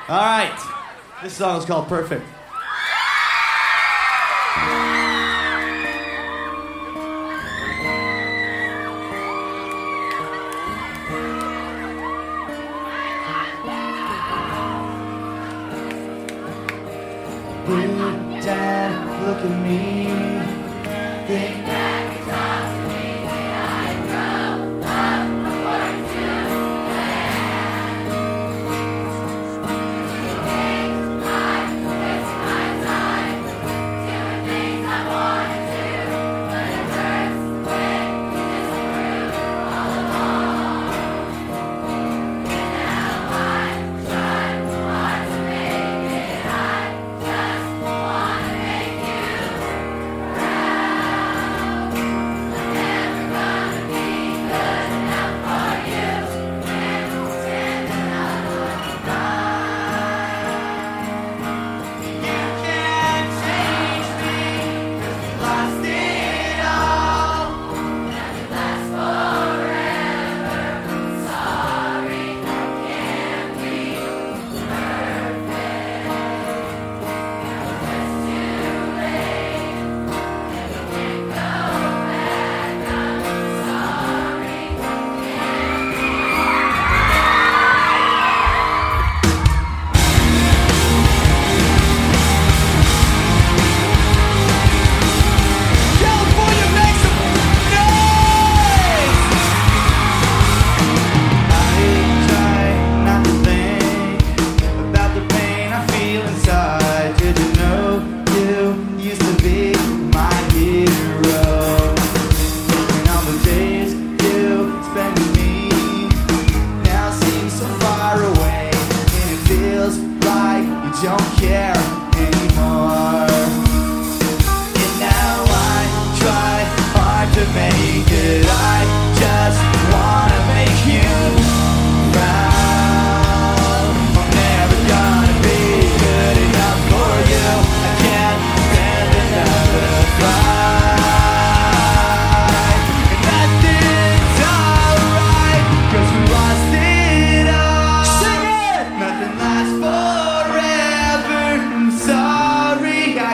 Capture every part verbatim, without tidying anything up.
All right. This song is called Perfect. Good dad, look at me. Think back and talk to me. I grow up according to plan. Things I waste my time doing things I want to do, but it hurts when you disapprove all along. And now I'm trying hard to make it. I just wanna make you proud. I'm never gonna be good enough for you. Never pretend that I look right. You can't change me, 'cause we lost it all. Nothing lasts forever. Sorry, I can't be perfect. Now it's just too late, and we can't go back. I'm sorry, can't be California, make some noise! I try not to think about the pain I feel inside. Did you know you used to be my hero? And all the days you spent with me now seem so far away, and it feels like you don't care anymore. And now I try hard to make it. I just wanna make you proud. I'm never gonna be good enough for you. I can't stand another fight. And nothing's alright, 'cause we lost it all. Sing it! Nothing lasts forever. I'm sorry, I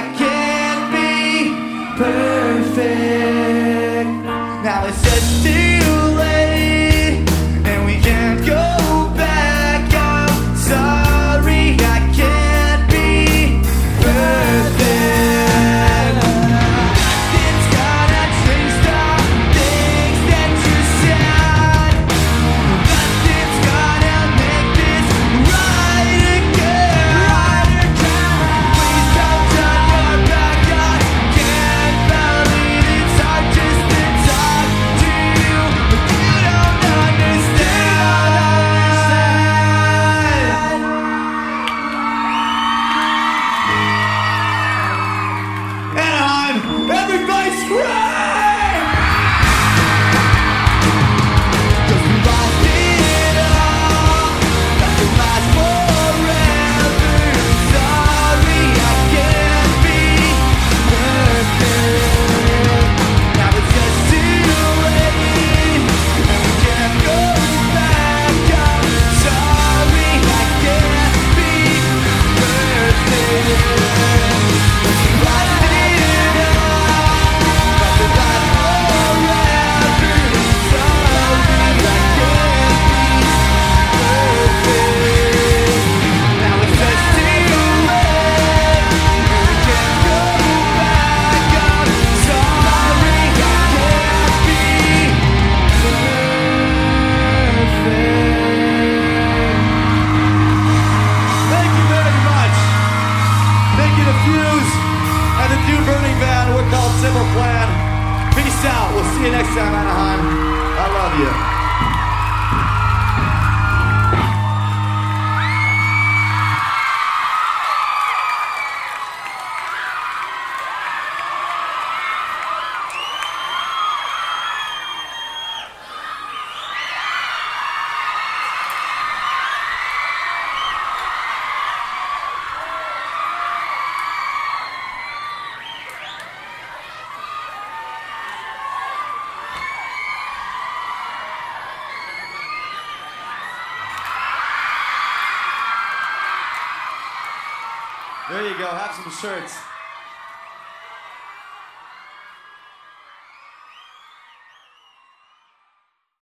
There you go. Have some shirts.